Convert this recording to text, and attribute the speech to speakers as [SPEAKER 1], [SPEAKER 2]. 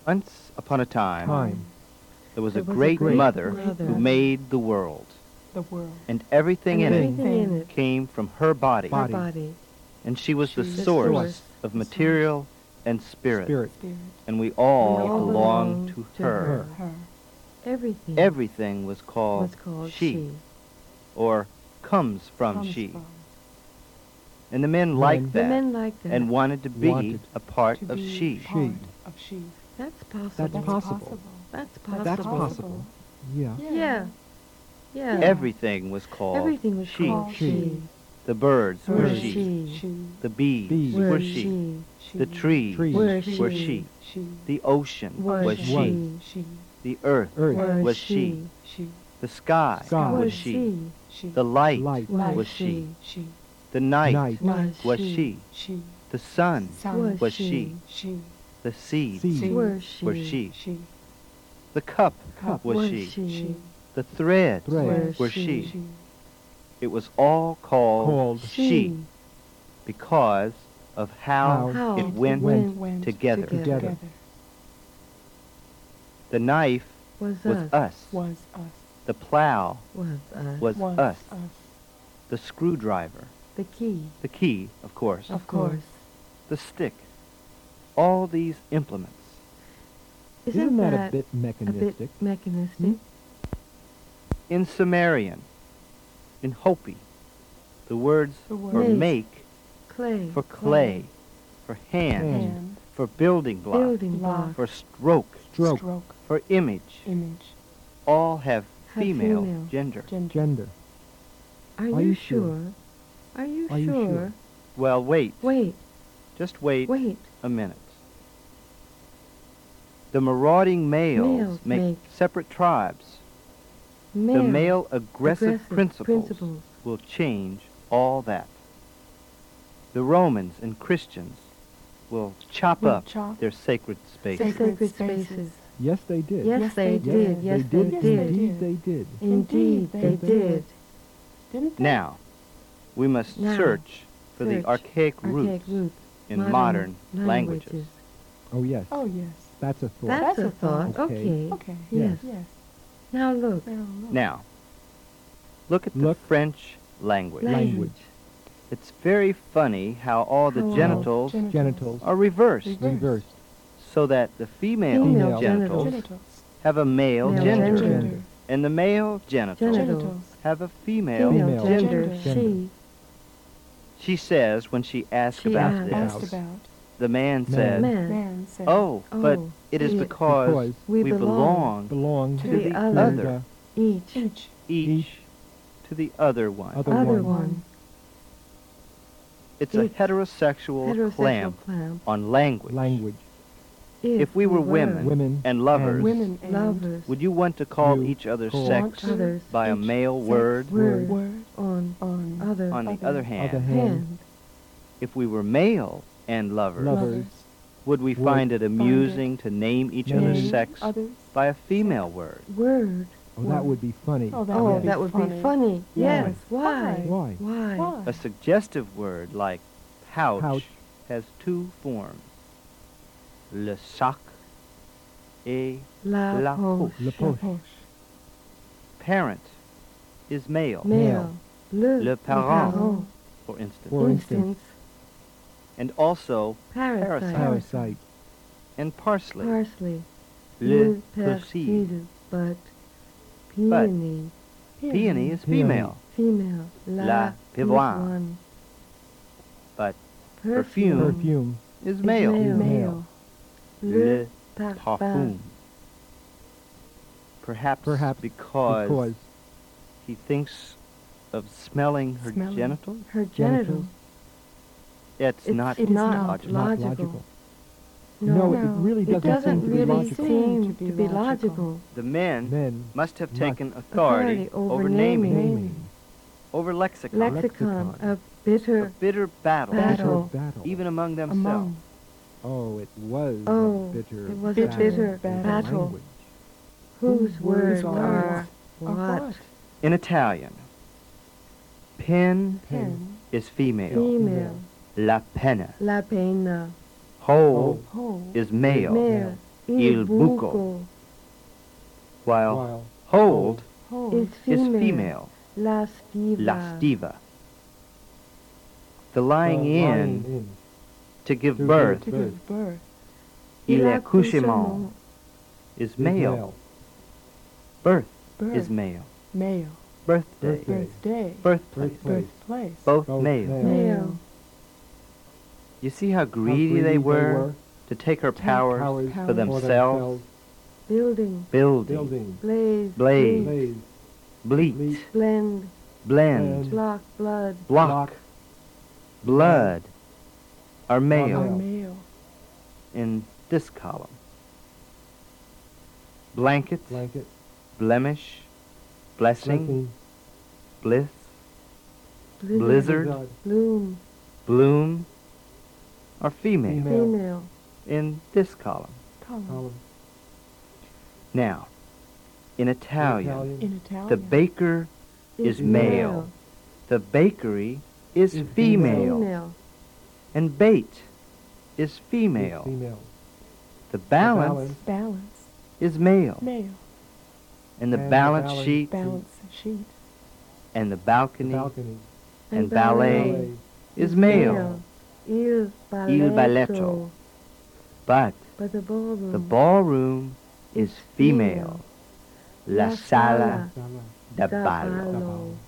[SPEAKER 1] Once upon a time, there was a great mother who made the world, and everything in it came from her body, and she was the source of material and spirit, and we all belong to her. Everything was called she, or comes from she. And the men liked that and wanted to be a part of she.
[SPEAKER 2] That's possible.
[SPEAKER 3] That's possible.
[SPEAKER 2] That's possible.
[SPEAKER 3] Yeah.
[SPEAKER 2] Yeah.
[SPEAKER 1] Everything was called she.
[SPEAKER 2] she.
[SPEAKER 1] The birds were
[SPEAKER 2] Were
[SPEAKER 1] she.
[SPEAKER 2] she.
[SPEAKER 1] The bees
[SPEAKER 2] Were
[SPEAKER 1] were she. The trees
[SPEAKER 2] Were
[SPEAKER 1] were
[SPEAKER 2] she.
[SPEAKER 1] she. The ocean
[SPEAKER 2] Were
[SPEAKER 1] was she. The earth
[SPEAKER 2] Were
[SPEAKER 1] was she. The sky
[SPEAKER 3] Sky.
[SPEAKER 1] was
[SPEAKER 2] Was
[SPEAKER 1] she. The light
[SPEAKER 2] Was
[SPEAKER 1] was she.
[SPEAKER 2] she.
[SPEAKER 1] The night
[SPEAKER 2] Was
[SPEAKER 1] was
[SPEAKER 2] she.
[SPEAKER 1] she. The sun
[SPEAKER 2] Was
[SPEAKER 1] was
[SPEAKER 2] she.
[SPEAKER 1] she. The seeds
[SPEAKER 3] Seed.
[SPEAKER 2] Were
[SPEAKER 1] were
[SPEAKER 2] she.
[SPEAKER 1] she. The cup was
[SPEAKER 2] Was
[SPEAKER 1] she.
[SPEAKER 2] she.
[SPEAKER 1] The thread
[SPEAKER 3] Thread.
[SPEAKER 1] were she. It was all called she because of how
[SPEAKER 2] How
[SPEAKER 1] it went together.
[SPEAKER 3] Together.
[SPEAKER 1] The knife
[SPEAKER 2] Was
[SPEAKER 1] was
[SPEAKER 2] us.
[SPEAKER 1] us. The plow
[SPEAKER 2] Was us.
[SPEAKER 1] was us. The screwdriver.
[SPEAKER 2] The key.
[SPEAKER 1] The key, of course.
[SPEAKER 2] Of course.
[SPEAKER 1] The stick. All these implements.
[SPEAKER 3] Isn't that a bit
[SPEAKER 2] a
[SPEAKER 3] mechanistic?
[SPEAKER 2] bit mechanistic?
[SPEAKER 1] In Sumerian, in Hopi, the words for
[SPEAKER 2] Make.
[SPEAKER 1] make,
[SPEAKER 2] Clay.
[SPEAKER 1] for clay, for hand,
[SPEAKER 3] Hand.
[SPEAKER 1] for building block,
[SPEAKER 2] Building block.
[SPEAKER 1] for stroke,
[SPEAKER 3] Stroke.
[SPEAKER 1] for image, all have female
[SPEAKER 2] female.
[SPEAKER 1] gender.
[SPEAKER 3] Gender.
[SPEAKER 2] Are
[SPEAKER 3] Are
[SPEAKER 2] you
[SPEAKER 3] you
[SPEAKER 2] sure? Are you
[SPEAKER 3] Are you
[SPEAKER 2] sure?
[SPEAKER 3] sure?
[SPEAKER 1] Well, wait.
[SPEAKER 2] Wait.
[SPEAKER 1] Just wait
[SPEAKER 2] Wait.
[SPEAKER 1] a minute. The marauding males
[SPEAKER 2] Males
[SPEAKER 1] make
[SPEAKER 2] make
[SPEAKER 1] separate tribes. The male aggressive principles will change all that. The Romans and Christians will chop up their sacred spaces.
[SPEAKER 2] Sacred spaces.
[SPEAKER 3] Yes, they did.
[SPEAKER 2] Yes, they did. Yes, they did.
[SPEAKER 3] Indeed, they did.
[SPEAKER 2] Indeed, they did.
[SPEAKER 1] Now, we must
[SPEAKER 2] Now,
[SPEAKER 1] search for the
[SPEAKER 2] search
[SPEAKER 1] archaic
[SPEAKER 2] Archaic
[SPEAKER 1] roots
[SPEAKER 2] roots.
[SPEAKER 1] in modern languages.
[SPEAKER 3] Oh, yes.
[SPEAKER 4] yes.
[SPEAKER 3] That's a thought.
[SPEAKER 2] That's a thought.
[SPEAKER 3] Okay.
[SPEAKER 2] Okay.
[SPEAKER 3] Yes.
[SPEAKER 2] Now look.
[SPEAKER 1] Now, look at the
[SPEAKER 3] Look.
[SPEAKER 1] French language.
[SPEAKER 3] Language.
[SPEAKER 1] It's very funny how all the
[SPEAKER 2] How all
[SPEAKER 1] genitals
[SPEAKER 3] Genitals.
[SPEAKER 1] are reversed,
[SPEAKER 3] Reversed.
[SPEAKER 1] so that the female
[SPEAKER 2] Female
[SPEAKER 1] genitals
[SPEAKER 2] genitals.
[SPEAKER 1] have a male
[SPEAKER 2] Male
[SPEAKER 1] gender,
[SPEAKER 2] gender.
[SPEAKER 1] and the male genitals
[SPEAKER 2] Genitals.
[SPEAKER 1] have a female.
[SPEAKER 2] Female
[SPEAKER 3] gender.
[SPEAKER 2] gender.
[SPEAKER 3] Gender.
[SPEAKER 1] She says when she asked
[SPEAKER 2] She
[SPEAKER 1] about
[SPEAKER 2] asked.
[SPEAKER 1] this, the man said,
[SPEAKER 2] Man.
[SPEAKER 1] "Oh, but
[SPEAKER 2] Oh,
[SPEAKER 1] it is
[SPEAKER 2] it-
[SPEAKER 1] because
[SPEAKER 2] we
[SPEAKER 1] belong
[SPEAKER 3] belong
[SPEAKER 2] to
[SPEAKER 1] to
[SPEAKER 2] the
[SPEAKER 1] the
[SPEAKER 2] other. Each.
[SPEAKER 1] each to the other one."
[SPEAKER 3] Other
[SPEAKER 2] Other
[SPEAKER 3] one.
[SPEAKER 2] one.
[SPEAKER 1] It's a
[SPEAKER 2] Each.
[SPEAKER 1] heterosexual
[SPEAKER 2] Heterosexual
[SPEAKER 1] clamp
[SPEAKER 2] clamp.
[SPEAKER 1] on language.
[SPEAKER 3] Language.
[SPEAKER 1] If we were women,
[SPEAKER 3] Women
[SPEAKER 1] and lovers,
[SPEAKER 2] Lovers.
[SPEAKER 1] would you want to call
[SPEAKER 3] You
[SPEAKER 1] each other
[SPEAKER 3] call
[SPEAKER 1] sex
[SPEAKER 2] Others.
[SPEAKER 1] by a male word?
[SPEAKER 2] Word. On. Other.
[SPEAKER 1] On the other hand,
[SPEAKER 3] Other hand.
[SPEAKER 2] Hand.
[SPEAKER 1] if we were male and lovers,
[SPEAKER 3] Lovers.
[SPEAKER 1] would we
[SPEAKER 3] Would
[SPEAKER 1] find it amusing to name each
[SPEAKER 3] Name
[SPEAKER 1] other's sex by a female word?
[SPEAKER 2] Word.
[SPEAKER 3] Oh, that would be funny.
[SPEAKER 4] Oh,
[SPEAKER 2] Oh,
[SPEAKER 3] Yes.
[SPEAKER 2] that would be funny.
[SPEAKER 3] Yes.
[SPEAKER 2] Yes. Why?
[SPEAKER 3] Why?
[SPEAKER 2] Why?
[SPEAKER 1] A suggestive word like pouch,
[SPEAKER 3] Pouch.
[SPEAKER 1] has two forms: le sac et
[SPEAKER 2] La poche.
[SPEAKER 3] Le poche.
[SPEAKER 1] parent is male,
[SPEAKER 2] Male.
[SPEAKER 1] Le parent. for instance,
[SPEAKER 3] For
[SPEAKER 2] Instance.
[SPEAKER 1] and also
[SPEAKER 2] Parasite.
[SPEAKER 3] Parasite.
[SPEAKER 1] and parsley,
[SPEAKER 2] Parsley.
[SPEAKER 1] le
[SPEAKER 2] persil.
[SPEAKER 1] persil.
[SPEAKER 2] But. Peony.
[SPEAKER 1] Peony is
[SPEAKER 3] Peony.
[SPEAKER 1] female,
[SPEAKER 2] Female.
[SPEAKER 1] La pivoine. but
[SPEAKER 2] Perfume.
[SPEAKER 3] Perfume.
[SPEAKER 1] is
[SPEAKER 2] is
[SPEAKER 1] male,
[SPEAKER 3] Male.
[SPEAKER 1] le
[SPEAKER 2] Parfum.
[SPEAKER 1] parfum. Perhaps,
[SPEAKER 3] Perhaps
[SPEAKER 1] because he thinks of smelling her
[SPEAKER 4] Smelling.
[SPEAKER 1] genitals?
[SPEAKER 2] Her genitals.
[SPEAKER 1] It's
[SPEAKER 2] It's
[SPEAKER 1] not
[SPEAKER 4] It is
[SPEAKER 2] not
[SPEAKER 1] logical.
[SPEAKER 3] Not
[SPEAKER 2] logical.
[SPEAKER 3] logical.
[SPEAKER 2] No,
[SPEAKER 3] No,
[SPEAKER 4] No,
[SPEAKER 3] it really
[SPEAKER 2] it
[SPEAKER 3] doesn't,
[SPEAKER 2] doesn't
[SPEAKER 3] seem to be
[SPEAKER 2] really
[SPEAKER 3] logical.
[SPEAKER 2] seem to be logical.
[SPEAKER 1] The men
[SPEAKER 3] Men
[SPEAKER 1] must have
[SPEAKER 3] must-
[SPEAKER 1] taken authority over naming,
[SPEAKER 3] naming.
[SPEAKER 1] over lexicon,
[SPEAKER 2] Lexicon.
[SPEAKER 3] Lexicon.
[SPEAKER 2] A
[SPEAKER 1] a
[SPEAKER 2] bitter
[SPEAKER 1] bitter battle,
[SPEAKER 2] Battle.
[SPEAKER 3] Battle.
[SPEAKER 1] even among themselves.
[SPEAKER 3] Oh, it was
[SPEAKER 2] Oh,
[SPEAKER 3] a bitter
[SPEAKER 2] it was
[SPEAKER 4] a
[SPEAKER 3] battle.
[SPEAKER 4] bitter
[SPEAKER 2] battle.
[SPEAKER 3] Language.
[SPEAKER 2] whose words
[SPEAKER 4] are
[SPEAKER 2] are
[SPEAKER 4] what?
[SPEAKER 2] what?
[SPEAKER 1] In Italian, pen
[SPEAKER 4] Pen.
[SPEAKER 1] is female,
[SPEAKER 2] Female.
[SPEAKER 1] la penna.
[SPEAKER 2] La pena.
[SPEAKER 1] Hole
[SPEAKER 4] Whole.
[SPEAKER 1] is male,
[SPEAKER 2] Male.
[SPEAKER 1] il buco, while hold
[SPEAKER 2] is
[SPEAKER 1] is
[SPEAKER 2] female.
[SPEAKER 1] female,
[SPEAKER 2] Lastiva.
[SPEAKER 1] lastiva. The lying in to give
[SPEAKER 3] To
[SPEAKER 1] birth,
[SPEAKER 2] To give birth.
[SPEAKER 1] il
[SPEAKER 2] Il
[SPEAKER 1] accouchement is male, birth
[SPEAKER 2] Birth.
[SPEAKER 1] is male,
[SPEAKER 2] Male.
[SPEAKER 1] birthday,
[SPEAKER 2] Birthday.
[SPEAKER 1] birthplace,
[SPEAKER 2] Birthplace.
[SPEAKER 1] both
[SPEAKER 3] Both
[SPEAKER 1] male.
[SPEAKER 3] male.
[SPEAKER 2] Male.
[SPEAKER 1] You see how greedy they were to take her powers
[SPEAKER 3] powers
[SPEAKER 1] for
[SPEAKER 2] for
[SPEAKER 1] themselves?
[SPEAKER 2] Building.
[SPEAKER 1] Building,
[SPEAKER 2] Blaze.
[SPEAKER 1] blaze,
[SPEAKER 3] blaze,
[SPEAKER 1] bleat,
[SPEAKER 3] bleat,
[SPEAKER 2] Blend.
[SPEAKER 1] blend,
[SPEAKER 2] Block. Blood.
[SPEAKER 1] block, blood are
[SPEAKER 2] Or
[SPEAKER 1] male
[SPEAKER 2] male.
[SPEAKER 1] in this column. Blanket,
[SPEAKER 3] blanket,
[SPEAKER 1] blemish, blessing,
[SPEAKER 3] blessing,
[SPEAKER 1] bliss, blizzard,
[SPEAKER 2] Bloom.
[SPEAKER 1] bloom are female
[SPEAKER 2] Female.
[SPEAKER 1] in this column.
[SPEAKER 2] Column.
[SPEAKER 1] Now, in Italian,
[SPEAKER 2] In Italian.
[SPEAKER 1] the baker is male, the bakery is
[SPEAKER 3] Is
[SPEAKER 1] female,
[SPEAKER 2] Female.
[SPEAKER 1] and bait is female.
[SPEAKER 3] female,
[SPEAKER 1] The balance
[SPEAKER 2] Balance.
[SPEAKER 1] is male,
[SPEAKER 2] Male.
[SPEAKER 1] and the
[SPEAKER 3] And the
[SPEAKER 1] balance
[SPEAKER 3] balance
[SPEAKER 1] sheet
[SPEAKER 2] Balance sheet.
[SPEAKER 1] and the balcony
[SPEAKER 3] balcony,
[SPEAKER 1] and ballet is male.
[SPEAKER 2] Il balletto.
[SPEAKER 1] Il balletto. But
[SPEAKER 2] But the ballroom.
[SPEAKER 1] the ballroom is female. La sala
[SPEAKER 3] sala,
[SPEAKER 1] da
[SPEAKER 2] da
[SPEAKER 1] ballo.
[SPEAKER 2] ballo.